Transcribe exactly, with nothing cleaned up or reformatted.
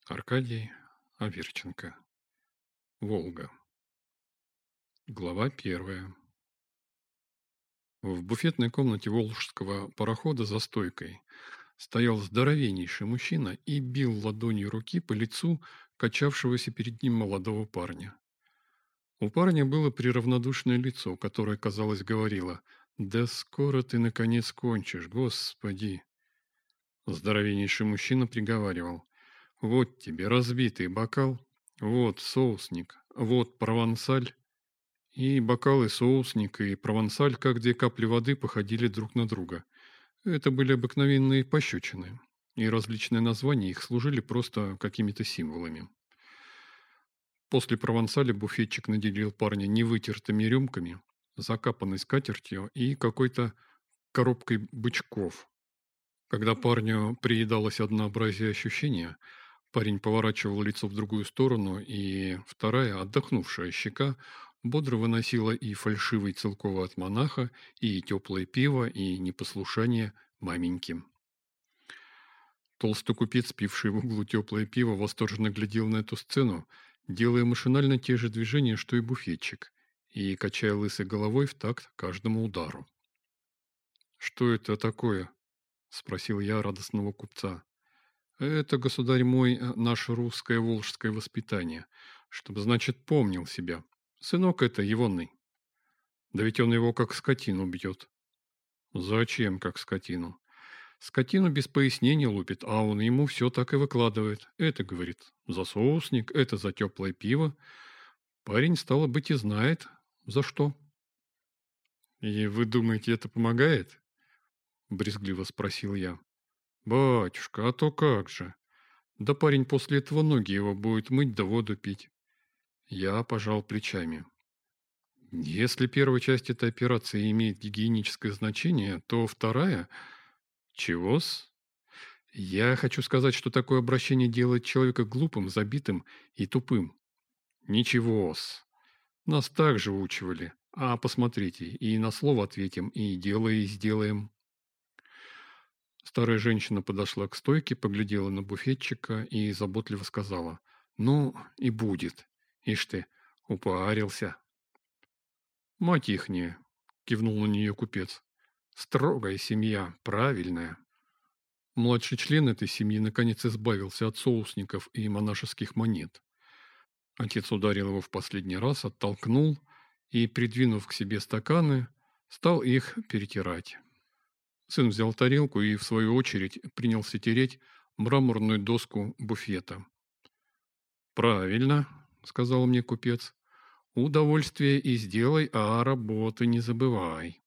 Аркадий Аверченко. Волга. Глава первая. В буфетной комнате волжского парохода за стойкой стоял здоровеннейший мужчина и бил ладонью руки по лицу качавшегося перед ним молодого парня. У парня было приравнодушное лицо, которое, казалось, говорило: «Да скоро ты, наконец, кончишь, Господи!» Здоровеннейший мужчина приговаривал: «Вот тебе разбитый бокал, вот соусник, вот провансаль». И бокал, и соусник, и провансаль, как две капли воды, походили друг на друга. Это были обыкновенные пощечины, и различные названия их служили просто какими-то символами. После провансаля буфетчик наделил парня невытертыми рюмками, закапанной скатертью и какой-то коробкой бычков. Когда парню приедалось однообразие ощущения, парень поворачивал лицо в другую сторону, и вторая, отдохнувшая щека, бодро выносила и фальшивый целковый от монаха, и теплое пиво, и непослушание маменьки. Толстый купец, пивший в углу теплое пиво, восторженно глядел на эту сцену, делая машинально те же движения, что и буфетчик, и качая лысой головой в такт каждому удару. «Что это такое?» — спросил я радостного купца. «Это, государь мой, э, наше русское волжское воспитание, чтобы, значит, помнил себя. Сынок это егоный. Да ведь он его как скотину бьет». «Зачем как скотину?» «Скотину без пояснений лупит, а он ему все так и выкладывает. Это, говорит, за соусник, это за теплое пиво. Парень, стало быть, и знает, за что». «И вы думаете, это помогает?» — брезгливо спросил я. «Батюшка, а то как же? Да парень после этого ноги его будет мыть да воду пить». Я пожал плечами. Если первая часть этой операции имеет гигиеническое значение, то вторая... Чего-с? Я хочу сказать, что такое обращение делает человека глупым, забитым и тупым. Ничего-с. Нас так же учивали. А посмотрите, и на слово ответим, и дело и сделаем. Старая женщина подошла к стойке, поглядела на буфетчика и заботливо сказала: «Ну, и будет. Ишь ты, упарился». «Мать ихняя», — кивнул на нее купец. «Строгая семья, правильная». Младший член этой семьи наконец избавился от соусников и монашеских монет. Отец ударил его в последний раз, оттолкнул и, придвинув к себе стаканы, стал их перетирать. Сын взял тарелку и, в свою очередь, принялся тереть мраморную доску буфета. «Правильно», — сказал мне купец, — «удовольствие и сделай, а работы не забывай».